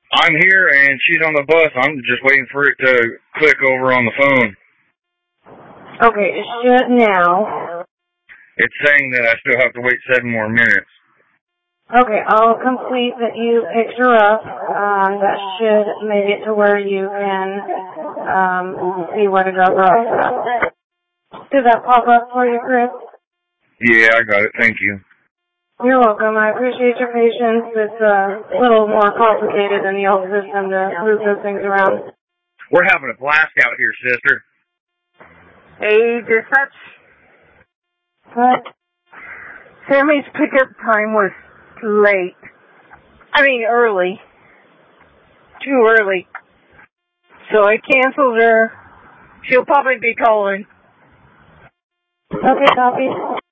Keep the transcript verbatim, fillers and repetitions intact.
I'm here and she's on the bus. I'm just waiting for it to click over on the phone. Okay, it should now. It's saying that I still have to wait seven more minutes. Okay, I'll complete that you picked her up. Um, that should make it to where you can um, see where to drop her off. Did that pop up for you, Chris? Yeah, I got it. Thank you. You're welcome. I appreciate your patience. It's uh, a little more complicated than the old system to move those things around. We're having a blast out here, sister. Hey, dispatch. What? Sammy's pickup time was late. I mean, early. Too early. So I canceled her. She'll probably be calling. Okay, copy.